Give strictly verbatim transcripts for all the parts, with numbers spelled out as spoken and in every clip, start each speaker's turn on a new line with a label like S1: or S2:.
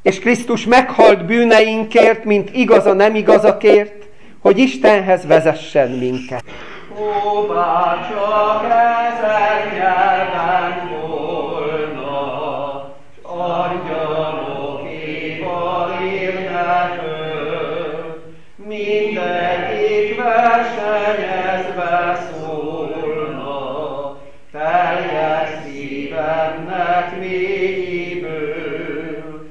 S1: És Krisztus meghalt bűneinkért, mint igaz a nem igazakért, hogy Istenhez vezessen minket.
S2: Ó, bárcsak ezer nyelven volna, s angyalok éval élne föl, mindegyik versenyezve szólna, teljes szívemnek mélyéből,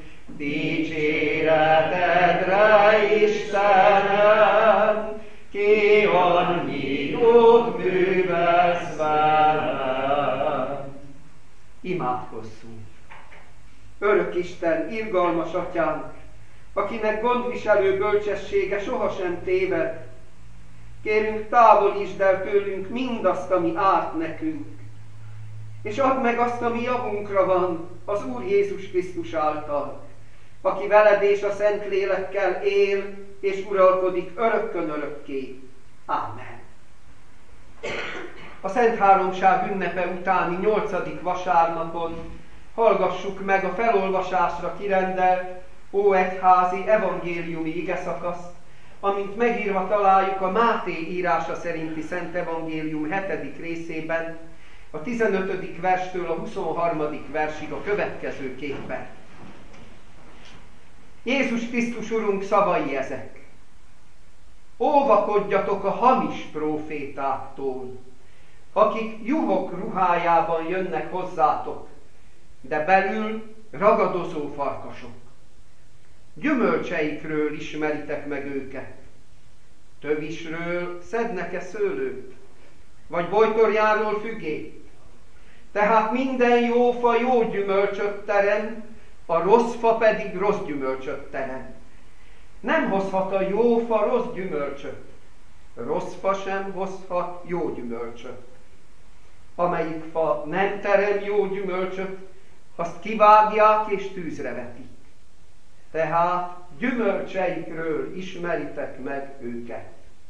S2: dicséretedre, Istenem, ki annyi jót művelsz velem.
S1: Imádkozzunk! Örök Isten, irgalmas Atyánk, akinek gondviselő bölcsessége sohasem téved, kérünk, távolítsd el tőlünk mindazt, ami árt nekünk, és add meg azt, ami javunkra van az Úr Jézus Krisztus által, aki veled és a Szentlélekkel él és uralkodik örökkön örökké. Ámen. A Szent Háromság ünnepe utáni nyolcadik vasárnapon hallgassuk meg a felolvasásra kirendelt óegyházi evangéliumi igeszakaszt, amint megírva találjuk a Máté írása szerinti Szent Evangélium hetedik részében, a tizenötödik verstől a huszonharmadik versig a következőképpen. Jézus Krisztus Urunk szavai ezek. Óvakodjatok a hamis prófétáktól, akik juhok ruhájában jönnek hozzátok, de belül ragadozó farkasok. Gyümölcseikről ismeritek meg őket. Tövisről szednek-e szőlőt, vagy bojtorjáról fügét? Tehát minden jó fa jó gyümölcsöt terem, a rossz fa pedig rossz gyümölcsöt terem. Nem hozhat a jó fa rossz gyümölcsöt, rossz fa sem hozhat jó gyümölcsöt. Amelyik fa nem terem jó gyümölcsöt, azt kivágják és tűzre vetik. Tehát gyümölcseikről ismeritek meg őket.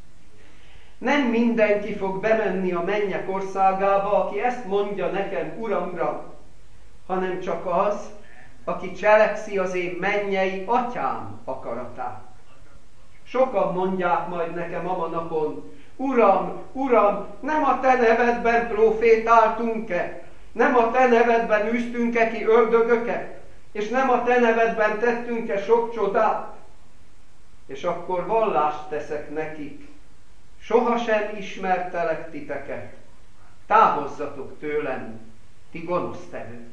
S1: Nem mindenki fog bemenni a mennyek országába, aki ezt mondja nekem, Uram, Uram, hanem csak az, aki cselekszi az én mennyei Atyám akaratát. Sokan mondják majd nekem ama napon, Uram, Uram, nem a te nevedben profétáltunk-e? Nem a te nevedben űztünk-e ki ördögöket? És nem a te nevedben tettünk-e sok csodát? És akkor vallást teszek nekik, sohasem ismertelek titeket, távozzatok tőlem, ti gonosztevők.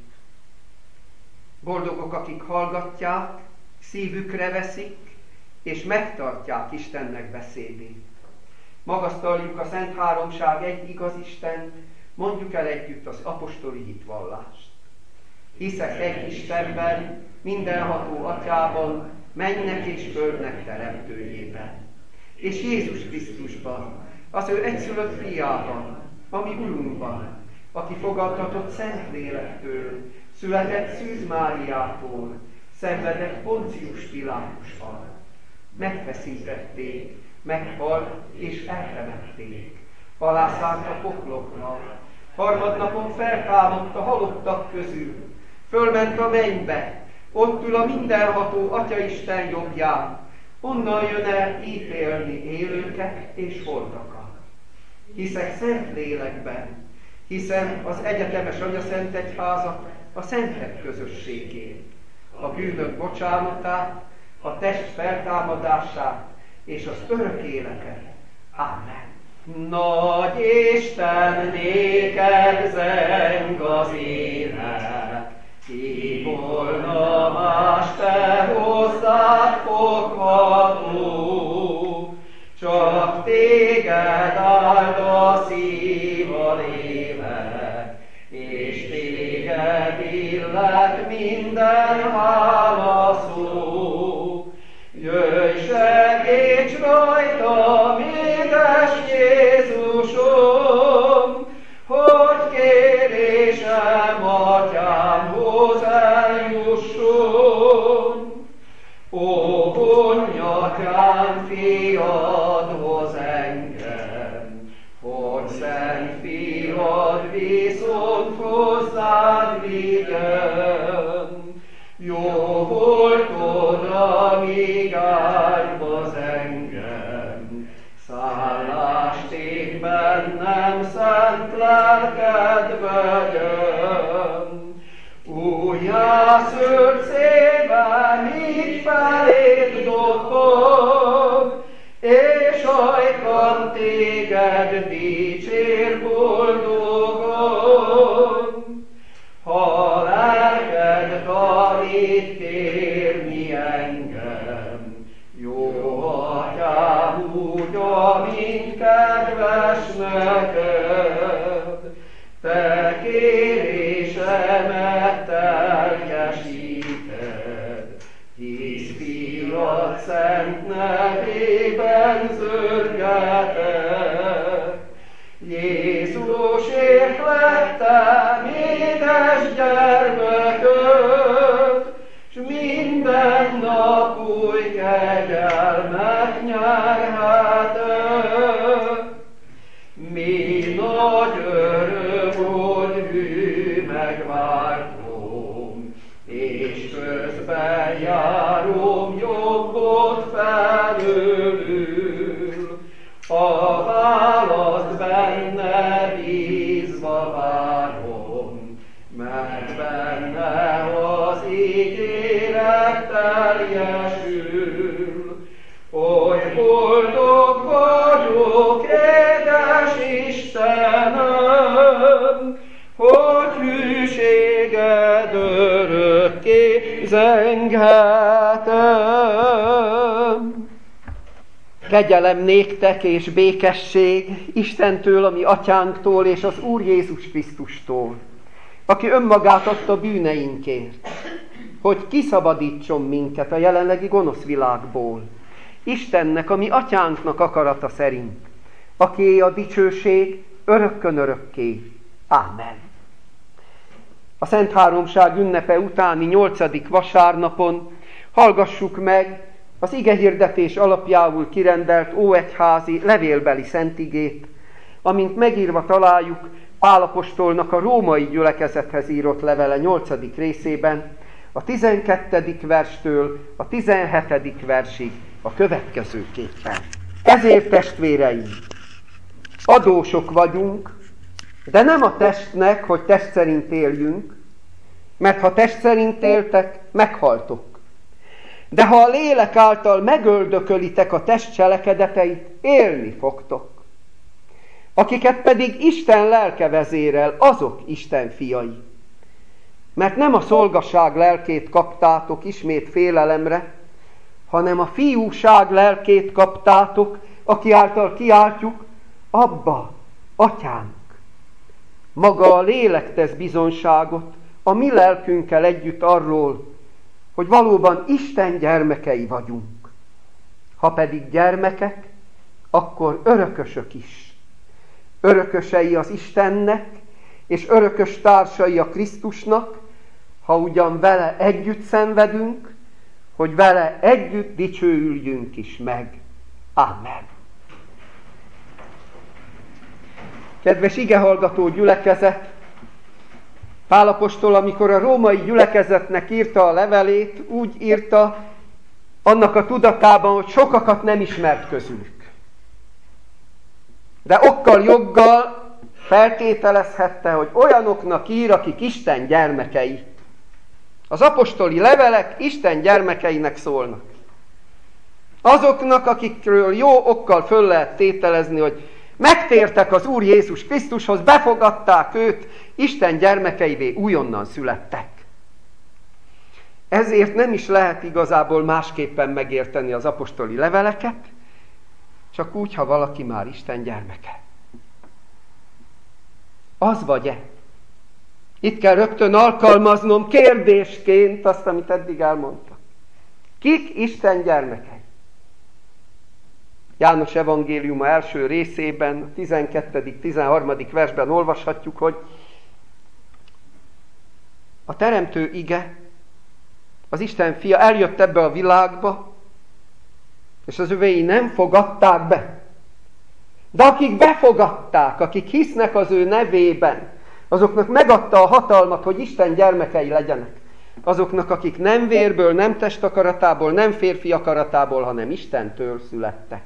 S1: Boldogok, akik hallgatják, szívükre veszik, és megtartják Istennek beszédét. Magasztaljuk a Szent Háromság egy igaz Istent, mondjuk el együtt az apostoli hitvallást. Hiszek egy Istenben, mindenható Atyában, mennek és földnek teremtőjében, és Jézus Krisztusban, az ő egyszülött fiában, ami Urunkban, aki fogadtatott Szentlélektől, született Szűz Máriától, szenvedett Poncius Pilátusban. Megfeszítették, meghalt és eltemették. Alászállt a pokloknak, harmadnapon feltámadt a halottak közül, fölment a mennybe, ott ül a mindenható Atyaisten jobbján, onnan jön el ítélni élőket és holtakat. Hiszek szent lélekben, hiszem az egyetemes Anyaszent Egyházat, a szentek közösségét, a bűnök bocsánatát, a test feltámadását és az örök életet. Ámen. Nagy Isten, néked zeng az ének, ki volna más te hozzád fogható, csak téged áld a szív a lélek, és téged illet minden hála szó. Jöjj, segíts rajtam, édes Jézusom, hogy kérésem Atyámhoz eljusson. Ó, vonj Atyám fiadhoz engem, hogy szent fiad viszont hozzád vigyen. Jó volt szőrcében így felét dobog, és ajkam téged dicsér boldogon. Ha lelked tanít kérni engem, jó atyám, úgy, amint kedves neked, te kérésemet teljesíted, hisz fiad szent nevében zörgetek. Jézusért lettem édes gyermekök, s minden nap új kegyelmet nyerhetek. Mi nagy öröm, hogy hű megváltom, és közben járom jobbot felőlül. A választ benne bízva várom, mert benne az ígéret teljesül. Oly boldog vagyok, édes Istenem, hogy hűséged örökké zenghetem. Kegyelem néktek és békesség Istentől, a mi atyánktól és az Úr Jézus Krisztustól, aki önmagát adta bűneinkért, hogy kiszabadítson minket a jelenlegi gonosz világból, Istennek, a mi atyánknak akarata szerint, akié a dicsőség örökkön örökké. Ámen. A Szent Háromság ünnepe utáni nyolcadik vasárnapon hallgassuk meg az igehirdetés alapjául kirendelt óegyházi levélbeli szentigét, amint megírva találjuk Pál apostolnak a római gyülekezethez írott levele nyolcadik részében, a tizenkettedik verstől a tizenhetedik versig a következőképpen. Ezért, testvéreim, adósok vagyunk, de nem a testnek, hogy test szerint éljünk, mert ha test szerint éltek, meghaltok. De ha a lélek által megöldökölitek a test cselekedeteit, élni fogtok. Akiket pedig Isten lelke vezérel, azok Isten fiai. Mert nem a szolgaság lelkét kaptátok ismét félelemre, hanem a fiúság lelkét kaptátok, aki által kiáltjuk, Abba, Atyánk. Maga a lélek tesz bizonságot a mi lelkünkkel együtt arról, hogy valóban Isten gyermekei vagyunk. Ha pedig gyermekek, akkor örökösök is. Örökösei az Istennek, és örökös társai a Krisztusnak, ha ugyan vele együtt szenvedünk, hogy vele együtt dicsőüljünk is meg. Ámen. Kedves igehallgató gyülekezet, Pál apostol, amikor a római gyülekezetnek írta a levelét, úgy írta, annak a tudatában, hogy sokakat nem ismert közülük. De okkal, joggal feltételezhette, hogy olyanoknak ír, akik Isten gyermekei. Az apostoli levelek Isten gyermekeinek szólnak. Azoknak, akikről jó okkal föl lehet tételezni, hogy megtértek az Úr Jézus Krisztushoz, befogadták őt, Isten gyermekeivé újonnan születtek. Ezért nem is lehet igazából másképpen megérteni az apostoli leveleket, csak úgy, ha valaki már Isten gyermeke. Az vagy-e? Itt kell rögtön alkalmaznom kérdésként azt, amit eddig elmondtam. Kik Isten gyermekei? János evangéliuma első részében, a tizenkettedik tizenharmadik versben olvashatjuk, hogy a teremtő ige, az Isten fia eljött ebbe a világba, és az övéi nem fogadták be. De akik befogadták, akik hisznek az ő nevében, azoknak megadta a hatalmat, hogy Isten gyermekei legyenek. Azoknak, akik nem vérből, nem testakaratából, nem férfi akaratából, hanem Istentől születtek.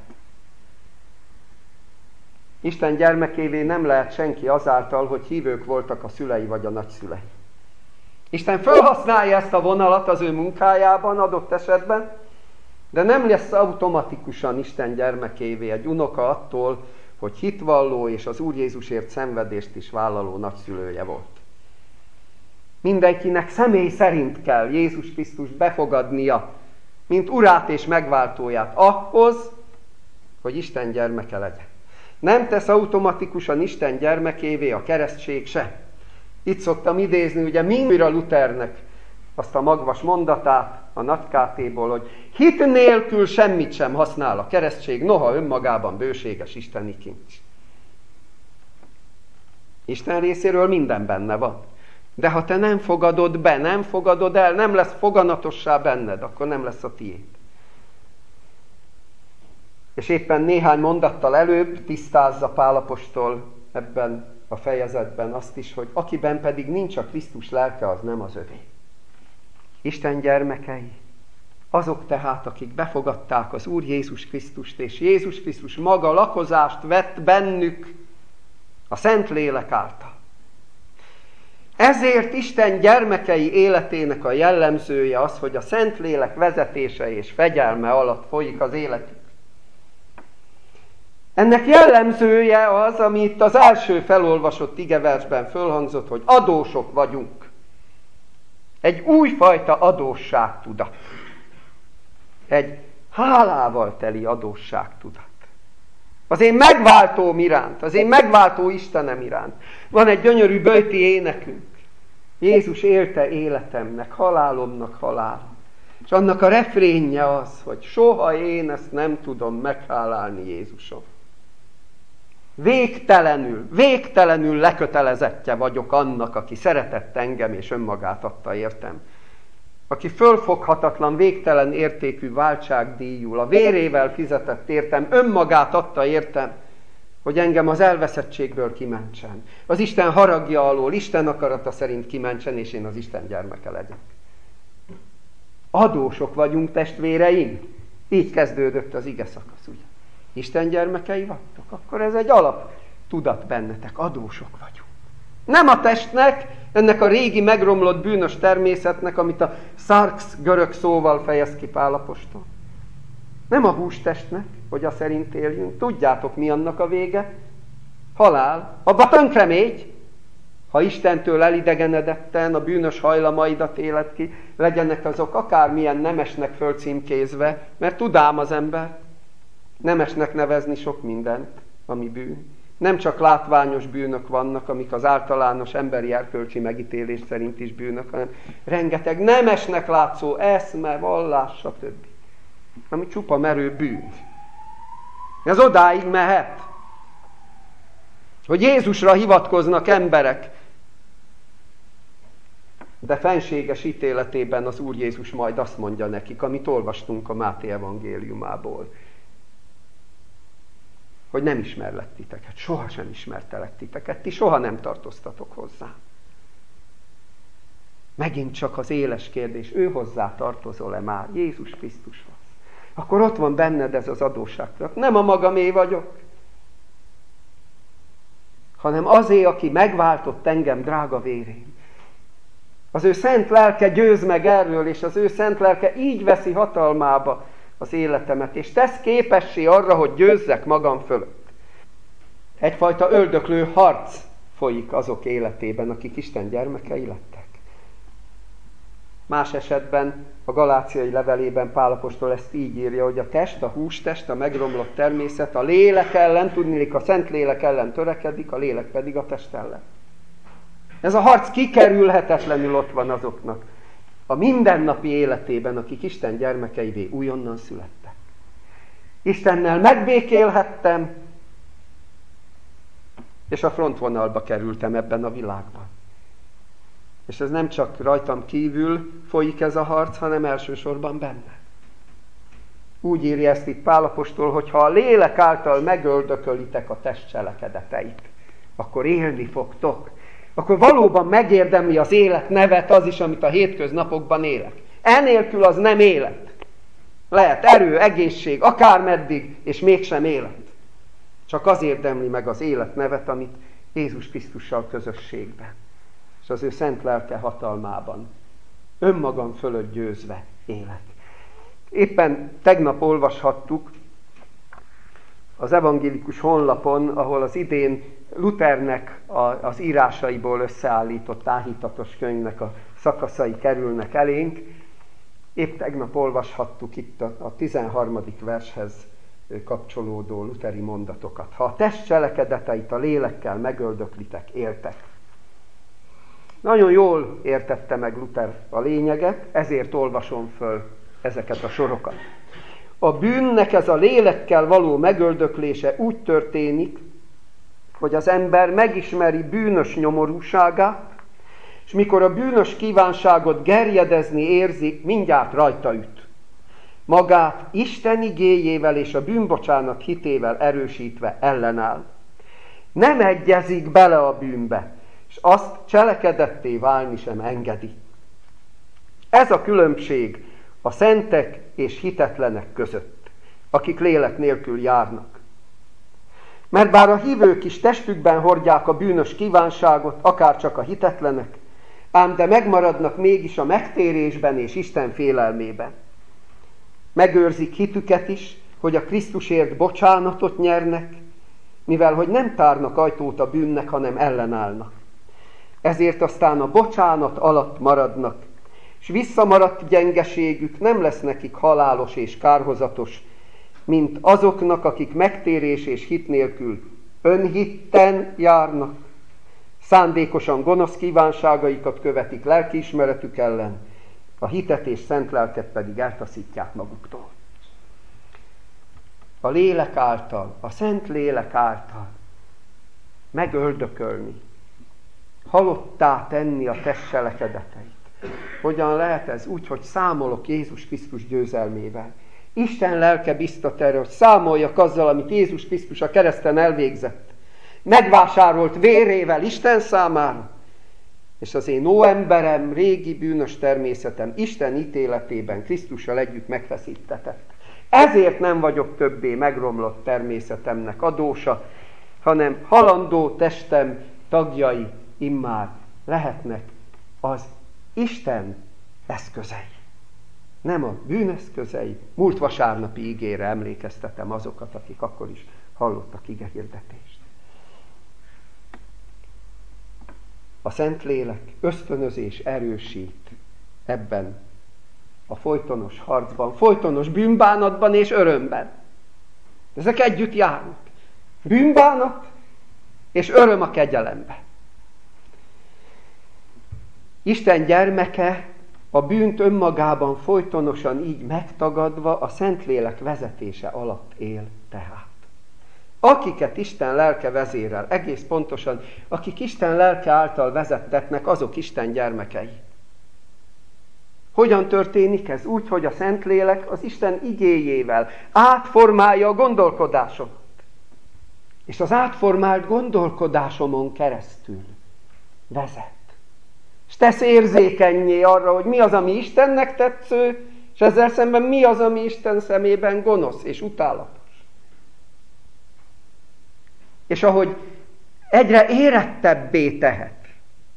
S1: Isten gyermekévé nem lehet senki azáltal, hogy hívők voltak a szülei vagy a nagyszülei. Isten felhasználja ezt a vonalat az ő munkájában adott esetben, de nem lesz automatikusan Isten gyermekévé egy unoka attól, hogy hitvalló és az Úr Jézusért szenvedést is vállaló nagyszülője volt. Mindenkinek személy szerint kell Jézus Krisztus befogadnia, mint urát és megváltóját ahhoz, hogy Isten gyermeke legyen. Nem tesz automatikusan Isten gyermekévé a keresztség se. Itt szoktam idézni ugye mindújra Luthernek azt a magvas mondatát a Nagy Kátéból, hogy hit nélkül semmit sem használ a keresztség, noha önmagában bőséges isteni kincs. Isten részéről minden benne van. De ha te nem fogadod be, nem fogadod el, nem lesz foganatossá benned, akkor nem lesz a tiéd. És éppen néhány mondattal előbb tisztázza Pál apostol ebben a fejezetben azt is, hogy akiben pedig nincs a Krisztus lelke, az nem az övé. Isten gyermekei, azok tehát, akik befogadták az Úr Jézus Krisztust, és Jézus Krisztus maga lakozást vett bennük a Szentlélek által. Ezért Isten gyermekei életének a jellemzője az, hogy a Szentlélek vezetése és fegyelme alatt folyik az életük. Ennek jellemzője az, ami itt az első felolvasott igeversben fölhangzott, hogy adósok vagyunk. Egy újfajta adósságtudat. Egy hálával teli adósságtudat. Az én megváltóm iránt, az én megváltó Istenem iránt. Van egy gyönyörű böjti énekünk. Jézus élte életemnek, halálomnak halálom. És annak a refrénje az, hogy soha én ezt nem tudom meghálálni Jézusom. Végtelenül, végtelenül lekötelezettje vagyok annak, aki szeretett engem és önmagát adta értem. Aki fölfoghatatlan, végtelen értékű váltságdíjul, a vérével fizetett értem, önmagát adta értem, hogy engem az elveszettségből kimentsen. Az Isten haragja alól, Isten akarata szerint kimentsen, és én az Isten gyermeke legyek. Adósok vagyunk, testvéreim. Így kezdődött az ige szakasz, ugye? Isten gyermekei vagytok, akkor ez egy alap tudat bennetek, adósok vagyunk. Nem a testnek, ennek a régi megromlott bűnös természetnek, amit a sarx görög szóval fejez ki Pál apostol. Nem a hústestnek, hogy a szerint éljünk. Tudjátok, mi annak a vége? Halál. Abba tönkre mégy, ha Istentől elidegenedetten a bűnös hajlamaidat éled ki, legyenek azok akármilyen nemesnek fölcímkézve, mert tudám az ember nemesnek nevezni sok mindent, ami bűn. Nem csak látványos bűnök vannak, amik az általános emberi erkölcsi megítélés szerint is bűnök, hanem rengeteg nemesnek látszó eszme, vallás, stb. Ami csupa merő bűn. Ez odáig mehet, hogy Jézusra hivatkoznak emberek, de fenséges ítéletében az Úr Jézus majd azt mondja nekik, amit olvastunk a Máté evangéliumából, hogy nem ismerlek titeket, soha sem ismertelek titeket, ti soha nem tartoztatok hozzá. Megint csak az éles kérdés, ő hozzá tartozol-e már, Jézus Krisztushoz? Akkor ott van benned ez az adósságtudat. Nem a magamé vagyok, hanem azé, aki megváltott engem drága vérén. Az ő szent lelke győz meg erről, és az ő szent lelke így veszi hatalmába az életemet, és tesz képessé arra, hogy győzzek magam fölött. Egyfajta öldöklő harc folyik azok életében, akik Isten gyermekei lettek. Más esetben a Galáciai levelében Pál apostol ezt így írja, hogy a test, a hústest, a megromlott természet a lélek ellen, tudniillik a szent lélek ellen törekedik, a lélek pedig a test ellen. Ez a harc kikerülhetetlenül ott van azoknak a mindennapi életében, akik Isten gyermekeivé újonnan születtek. Istennel megbékélhettem, és a frontvonalba kerültem ebben a világban. És ez nem csak rajtam kívül folyik ez a harc, hanem elsősorban benne. Úgy írja ezt itt Pál apostol, hogy ha a lélek által megöldökölitek a test cselekedeteit, akkor élni fogtok. Akkor valóban megérdemli az élet nevet az is, amit a hétköznapokban élek. Enélkül az nem élet. Lehet erő, egészség, akármeddig, és mégsem élet. Csak az érdemli meg az élet nevet, amit Jézus Krisztussal közösségben. és az ő szent lelke hatalmában önmagam fölött győzve élek. Éppen tegnap olvashattuk az evangélikus honlapon, ahol az idén Luthernek az írásaiból összeállított áhítatos könyvnek a szakaszai kerülnek elénk. Épp tegnap olvashattuk itt a tizenharmadik vershez kapcsolódó lutheri mondatokat. Ha a test cselekedeteit a lélekkel megöldöklitek, éltek. Nagyon jól értette meg Luther a lényeget, ezért olvasom föl ezeket a sorokat. A bűnnek ez a lélekkel való megöldöklése úgy történik, hogy az ember megismeri bűnös nyomorúságát, és mikor a bűnös kívánságot gerjedezni érzik, mindjárt rajta üt. Magát Isten igéjével és a bűnbocsánat hitével erősítve ellenáll. Nem egyezik bele a bűnbe, és azt cselekedetté válni sem engedi. Ez a különbség a szentek és hitetlenek között, akik lélek nélkül járnak. Mert bár a hívők is testükben hordják a bűnös kívánságot, akár csak a hitetlenek, ám de megmaradnak mégis a megtérésben és Isten félelmében. Megőrzik hitüket is, hogy a Krisztusért bocsánatot nyernek, mivel hogy nem tárnak ajtót a bűnnek, hanem ellenállnak. Ezért aztán a bocsánat alatt maradnak, és visszamaradt gyengeségük nem lesz nekik halálos és kárhozatos, mint azoknak, akik megtérés és hit nélkül önhitten járnak, szándékosan gonosz kívánságaikat követik lelkiismeretük ellen, a hitet és szent lelket pedig eltaszítják maguktól. A lélek által, a szent lélek által megöldökölni, halottá tenni a test cselekedeteit. Hogyan lehet ez? Úgy, hogy számolok Jézus Krisztus győzelmével. Isten lelke biztat erre, hogy számoljak azzal, amit Jézus Krisztus a kereszten elvégzett. Megvásárolt vérével Isten számára, és az én óemberem, régi bűnös természetem Isten ítéletében Krisztussal együtt megfeszítetett. Ezért nem vagyok többé megromlott természetemnek adósa, hanem halandó testem tagjai immár lehetnek az Isten eszközei. Nem a bűneszközei. Múlt vasárnapi igére emlékeztetem azokat, akik akkor is hallottak igehirdetést. A Szentlélek ösztönözés erősít ebben a folytonos harcban, folytonos bűnbánatban és örömben. Ezek együtt járnak. Bűnbánat és öröm a kegyelemben. Isten gyermeke a bűnt önmagában folytonosan így megtagadva a Szentlélek vezetése alatt él tehát. Akiket Isten lelke vezérel, egész pontosan, akik Isten lelke által vezettetnek, azok Isten gyermekei. Hogyan történik ez? Úgy, hogy a Szentlélek az Isten igéjével átformálja a gondolkodásomat. És az átformált gondolkodásomon keresztül vezet. És tesz érzékennyé arra, hogy mi az, ami Istennek tetsző, és ezzel szemben mi az, ami Isten szemében gonosz és utálatos. És ahogy egyre érettebbé tehet,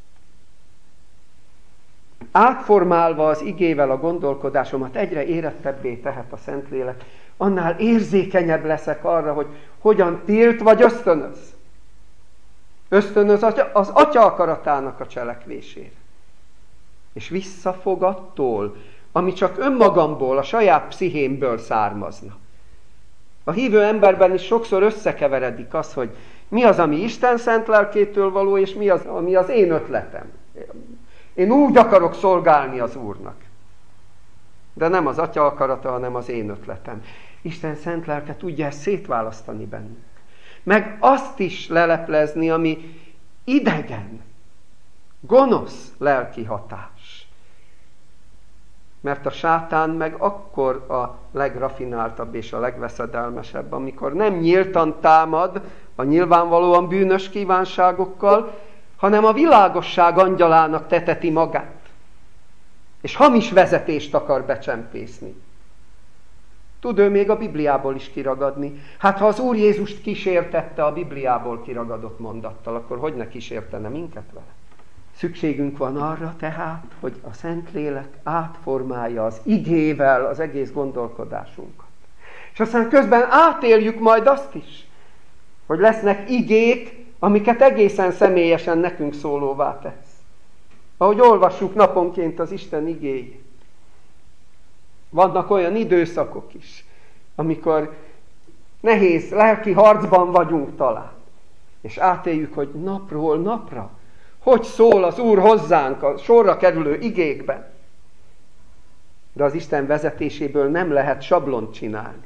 S1: átformálva az igével a gondolkodásomat, egyre érettebbé tehet a Szentlélek, annál érzékenyebb leszek arra, hogy hogyan tilt vagy ösztönöz. Ösztönöz az Atya akaratának a cselekvésére. És visszafog attól, ami csak önmagamból, a saját pszichémből származna. A hívő emberben is sokszor összekeveredik az, hogy mi az, ami Isten szent lelkétől való, és mi az, ami az én ötletem. Én úgy akarok szolgálni az Úrnak. De nem az Atya akarata, hanem az én ötletem. Isten szent lelke tudja ezt szétválasztani bennünk. Meg azt is leleplezni, ami idegen, gonosz lelki hatás. Mert a sátán meg akkor a legrafináltabb és a legveszedelmesebb, amikor nem nyíltan támad a nyilvánvalóan bűnös kívánságokkal, hanem a világosság angyalának teteti magát. És hamis vezetést akar becsempészni. Tud ő még a Bibliából is kiragadni. Hát ha az Úr Jézust kísértette a Bibliából kiragadott mondattal, akkor hogy ne kísértene minket vele? Szükségünk van arra tehát, hogy a Szentlélek átformálja az igével az egész gondolkodásunkat. És aztán közben átéljük majd azt is, hogy lesznek igék, amiket egészen személyesen nekünk szólóvá tesz. Ahogy olvassuk naponként az Isten igéjét. Vannak olyan időszakok is, amikor nehéz lelki harcban vagyunk talán. És átéljük, hogy napról napra hogy szól az Úr hozzánk a sorra kerülő igékben. De az Isten vezetéséből nem lehet sablont csinálni.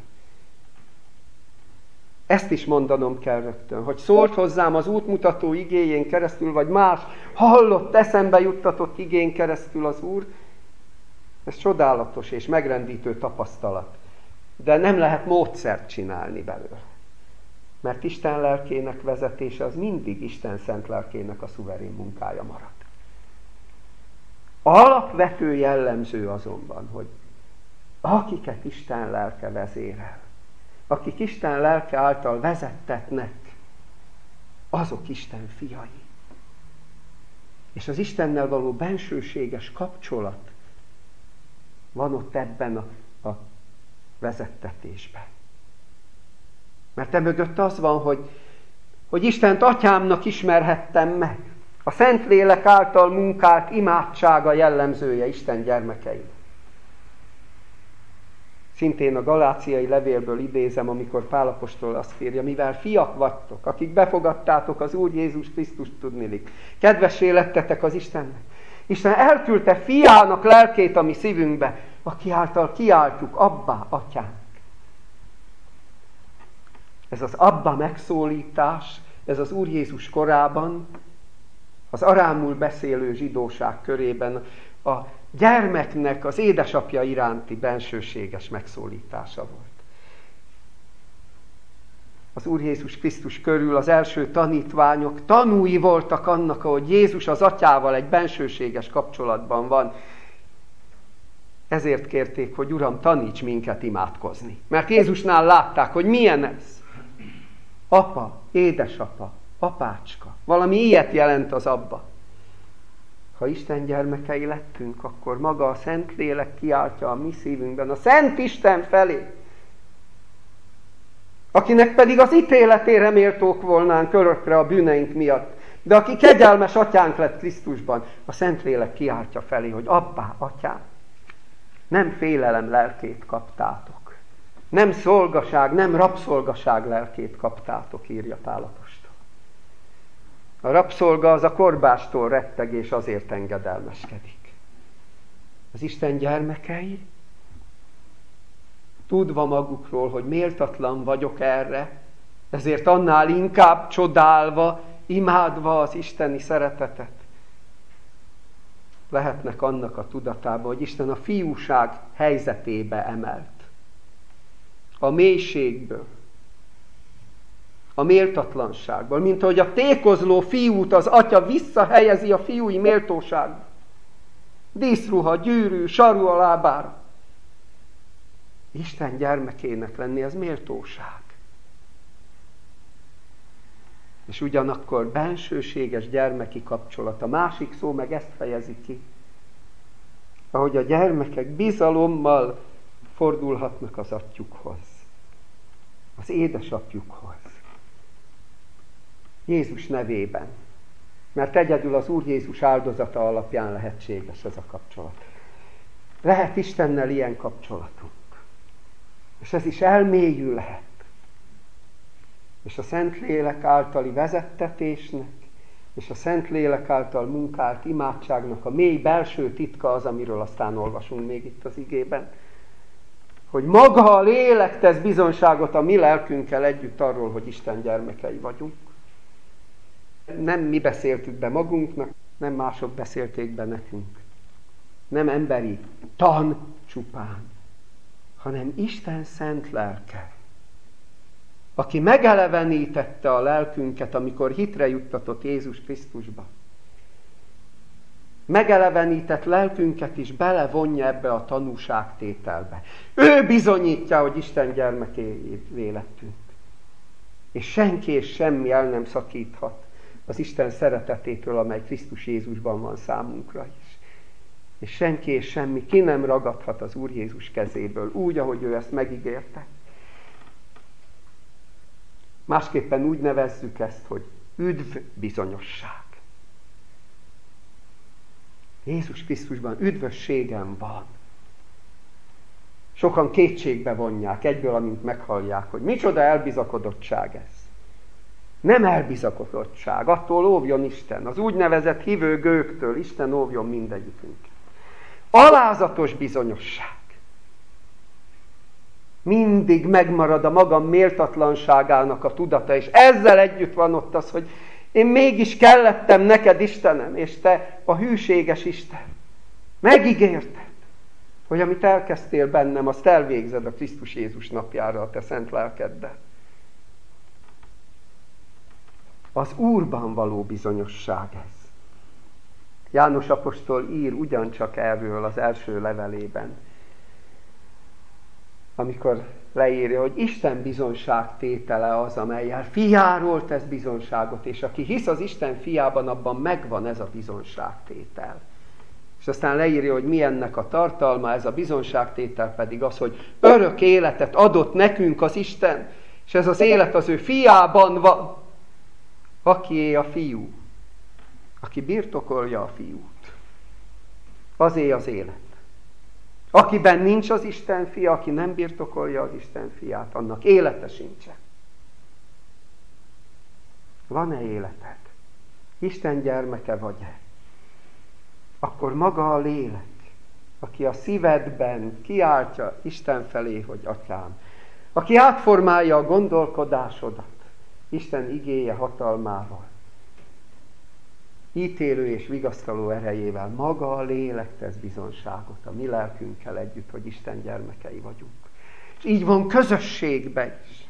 S1: Ezt is mondanom kell rögtön, hogy szólt hozzám az útmutató igéjén keresztül, vagy más hallott, eszembe juttatott igén keresztül az Úr. Ez csodálatos és megrendítő tapasztalat. De nem lehet módszert csinálni belőle. Mert Isten lelkének vezetése az mindig Isten szent lelkének a szuverén munkája marad. Alapvető jellemző azonban, hogy akiket Isten lelke vezérel, akik Isten lelke által vezettetnek, azok Isten fiai. És az Istennel való bensőséges kapcsolat van ott ebben a, a vezettetésben. Mert emögött az van, hogy, hogy Istent atyámnak ismerhettem meg. A Szentlélek által munkált imádsága jellemzője Isten gyermekei. Szintén a galáciai levélből idézem, amikor Pál apostol azt írja, mivel fiak vagytok, akik befogadtátok az Úr Jézus Krisztust, tudnilik. Kedvessé lettetek az Istennek. Isten elküldte fiának lelkét a mi szívünkbe, aki által kiáltjuk, Abbá, atyánk. Ez az Abba megszólítás, ez az Úr Jézus korában, az arámul beszélő zsidóság körében a gyermeknek az édesapja iránti bensőséges megszólítása volt. Az Úr Jézus Krisztus körül az első tanítványok tanúi voltak annak, ahogy Jézus az atyával egy bensőséges kapcsolatban van. Ezért kérték, hogy Uram, taníts minket imádkozni. Mert Jézusnál látták, hogy milyen ez. Apa, édesapa, apácska. Valami ilyet jelent az Abba. Ha Isten gyermekei lettünk, akkor maga a Szentlélek kiáltja a mi szívünkben a Szent Isten felé, akinek pedig az ítéletére méltók volnánk örökre a bűneink miatt. De aki kegyelmes atyánk lett Krisztusban, a Szentlélek kiáltja felé, hogy Abbá, atyám, nem félelem lelkét kaptátok. Nem szolgaság, nem rabszolgaság lelkét kaptátok, írja Pál apostol. A rabszolga az a korbástól retteg, és azért engedelmeskedik. Az Isten gyermekei, tudva magukról, hogy méltatlan vagyok erre, ezért annál inkább csodálva, imádva az isteni szeretetet, lehetnek annak a tudatában, hogy Isten a fiúság helyzetébe emelt. A mélységből, a méltatlanságból, mint ahogy a tékozló fiút az atya visszahelyezi a fiúi méltóságba. Díszruha, gyűrű, saru a lábára. Isten gyermekének lenni, ez méltóság. És ugyanakkor bensőséges gyermeki kapcsolat. A másik szó meg ezt fejezi ki. Ahogy a gyermekek bizalommal fordulhatnak az atyukhoz, az édesapjukhoz. Jézus nevében. Mert egyedül az Úr Jézus áldozata alapján lehetséges ez a kapcsolat. Lehet Istennel ilyen kapcsolatunk. És ez is elmélyülhet. És a Szentlélek általi vezettetésnek, és a Szentlélek által munkált imádságnak a mély belső titka az, amiről aztán olvasunk még itt az igében, hogy maga a lélek tesz bizonyságot a mi lelkünkkel együtt arról, hogy Isten gyermekei vagyunk. Nem mi beszéltük be magunknak, nem mások beszélték be nekünk. Nem emberi tan csupán, hanem Isten szent lelke, aki megelevenítette a lelkünket, amikor hitre juttatott Jézus Krisztusba. Megelevenített lelkünket is belevonja ebbe a tanúságtételbe. Ő bizonyítja, hogy Isten gyermekévé lettünk. És senki és semmi el nem szakíthat az Isten szeretetétől, amely Krisztus Jézusban van számunkra is. És senki és semmi ki nem ragadhat az Úr Jézus kezéből, úgy, ahogy ő ezt megígérte. Másképpen úgy nevezzük ezt, hogy üdv bizonyosság. Jézus Krisztusban üdvösségem van. Sokan kétségbe vonják egyből, amint meghallják, hogy micsoda elbizakodottság ez. Nem elbizakodottság, attól óvjon Isten, az úgynevezett hívő gőktől, Isten óvjon mindegyikünket. Alázatos bizonyosság. Mindig megmarad a magam méltatlanságának a tudata, és ezzel együtt van ott az, hogy én mégis kellettem neked, Istenem, és te a hűséges Isten. Megígérted, hogy amit elkezdtél bennem, azt elvégzed a Krisztus Jézus napjára a te szent lelkeddel. Az Úrban való bizonyosság ez. János apostol ír ugyancsak erről az első levelében, amikor leírja, hogy Isten bizonságtétele az, amellyel fiáról tesz bizonságot, és aki hisz az Isten fiában, abban megvan ez a bizonságtétel. És aztán leírja, hogy mi ennek a tartalma, ez a bizonságtétel pedig az, hogy örök életet adott nekünk az Isten, és ez az élet az ő fiában van. Akié a fiú, aki birtokolja a fiút, azé az élet. Akiben nincs az Isten fia, aki nem birtokolja az Isten fiát, annak élete sincsen. Van-e életed? Isten gyermeke vagy-e? Akkor maga a lélek, aki a szívedben kiáltja Isten felé, hogy Atyám, aki átformálja a gondolkodásodat Isten igéje hatalmával, ítélő és vigasztaló erejével, maga a lélek tesz bizonságot a mi lelkünkkel együtt, hogy Isten gyermekei vagyunk. És így van közösségben is.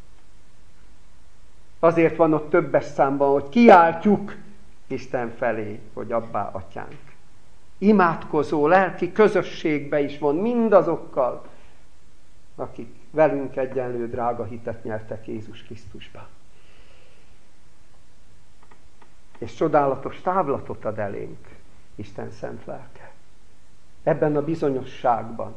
S1: Azért van ott többes számban, hogy kiáltjuk Isten felé, hogy Abbá, Atyánk. Imádkozó lelki közösségbe is van mindazokkal, akik velünk egyenlő drága hitet nyertek Jézus Krisztusban. És csodálatos távlatot ad elénk Isten szent lelke. Ebben a bizonyosságban,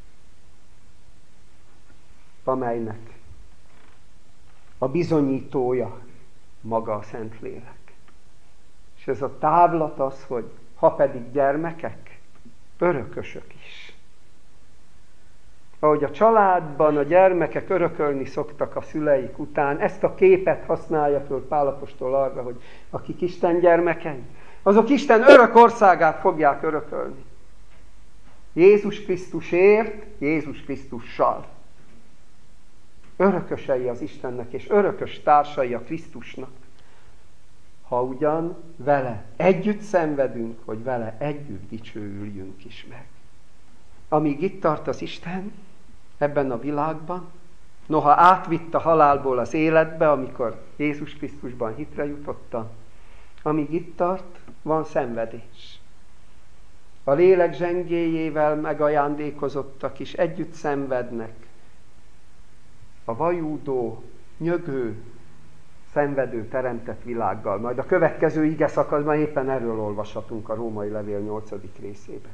S1: amelynek a bizonyítója maga a Szentlélek. És ez a távlat az, hogy ha pedig gyermekek, örökösök is. Ahogy a családban a gyermekek örökölni szoktak a szüleik után, ezt a képet használja föl Pál apostol arra, hogy akik Isten gyermekei, azok Isten örök országát fogják örökölni. Jézus Krisztusért, Jézus Krisztussal. Örökösei az Istennek, és örökös társai a Krisztusnak. Ha ugyan vele együtt szenvedünk, hogy vele együtt dicsőüljünk is meg. Amíg itt tart az Isten, ebben a világban, noha átvitt a halálból az életbe, amikor Jézus Krisztusban hitre jutottam, amíg itt tart, van szenvedés. A lélek zsengéjével megajándékozottak is együtt szenvednek. A vajúdó, nyögő, szenvedő, teremtett világgal. Majd a következő ige szakaszban éppen erről olvashatunk a Római levél nyolcadik részében.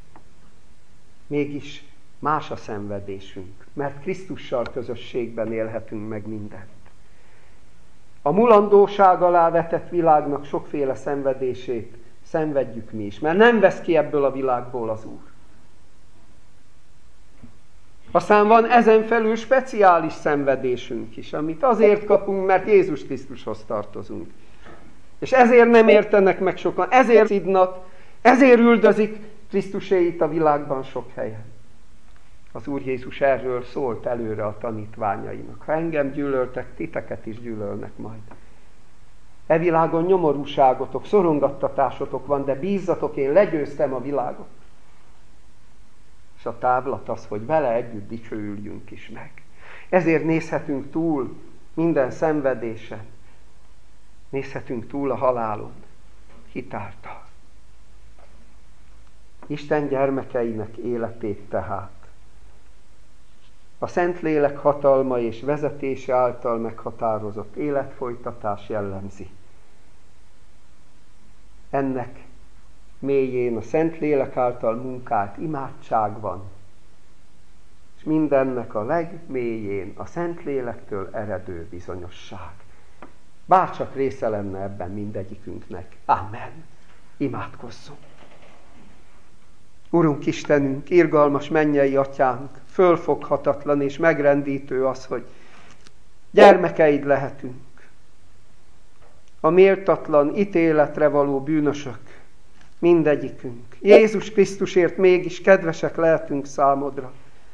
S1: Mégis más a szenvedésünk, mert Krisztussal közösségben élhetünk meg mindent. A mulandóság alá vetett világnak sokféle szenvedését szenvedjük mi is, mert nem vesz ki ebből a világból az Úr. Aztán van ezen felül speciális szenvedésünk is, amit azért kapunk, mert Jézus Krisztushoz tartozunk. És ezért nem értenek meg sokan, ezért szidnak, ezért üldözik Krisztuséit a világban sok helyen. Az Úr Jézus erről szólt előre a tanítványainak. Ha engem gyűlöltek, titeket is gyűlölnek majd. E világon nyomorúságotok, szorongattatásotok van, de bízzatok, én legyőztem a világot. És a távlat az, hogy vele együtt dicsőüljünk is meg. Ezért nézhetünk túl minden szenvedésen. Nézhetünk túl a halálon. Hitáltal. Isten gyermekeinek életét tehát a Szentlélek hatalma és vezetése által meghatározott életfolytatás jellemzi. ennek mélyén a Szentlélek által munkált imádság van. És mindennek a legmélyén a Szentlélektől eredő bizonyosság. Bárcsak része lenne ebben mindegyikünknek. Amen. Imádkozzunk. Urunk Istenünk, irgalmas mennyei Atyánk, fölfoghatatlan és megrendítő az, hogy gyermekeid lehetünk. A méltatlan ítéletre való bűnösök, mindegyikünk. Jézus Krisztusért mégis kedvesek lehetünk számodra.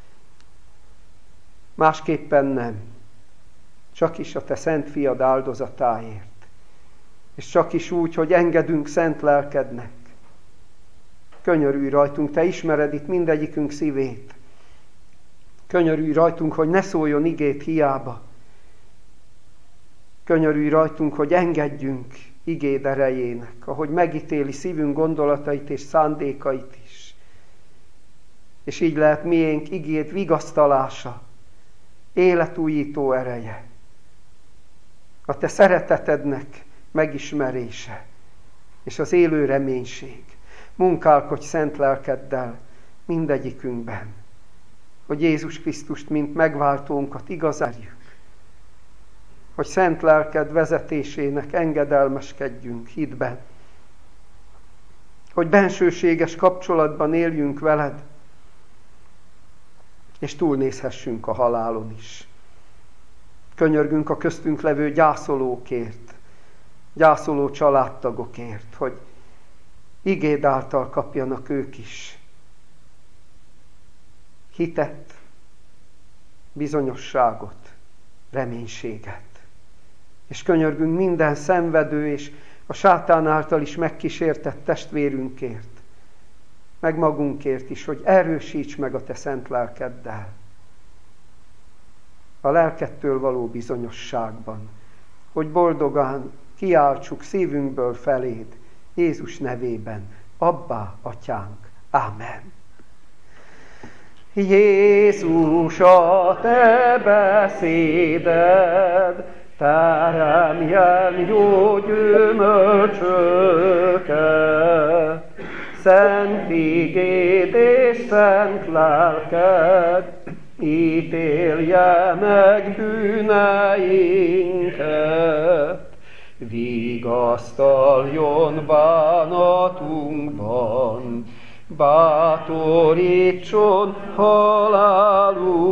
S1: Másképpen nem. Csak is a te szent fiad áldozatáért. És csak is úgy, hogy engedünk szent lelkednek. Könyörülj rajtunk, te ismered itt mindegyikünk szívét. Könyörülj rajtunk, hogy ne szóljon igét hiába. Könyörülj rajtunk, hogy engedjünk igéd erejének, ahogy megítéli szívünk gondolatait és szándékait is. És így lehet miénk igéd vigasztalása, életújító ereje. A te szeretetednek megismerése, és az élő reménység. Munkálkodj szent lelkeddel mindegyikünkben, hogy Jézus Krisztust, mint megváltónkat igazárjuk, hogy szent lelked vezetésének engedelmeskedjünk hitben, hogy bensőséges kapcsolatban éljünk veled, és túlnézhessünk a halálon is. Könyörgünk a köztünk levő gyászolókért, gyászoló családtagokért, hogy igéd által kapjanak ők is hitet, bizonyosságot, reménységet. És könyörgünk minden szenvedő és a sátán által is megkísértett testvérünkért, meg magunkért is, hogy erősíts meg a te szent lelkeddel. A lelkedtől való bizonyosságban, hogy boldogan kiáltsuk szívünkből feléd, Jézus nevében, Abbá, Atyánk. Amen. Jézus, a te beszéded teremjen jó gyümölcsöket, szent igéd és szent lelked ítélje meg bűneinket, vigasztaljon bánatunkban, bátorítson halálunk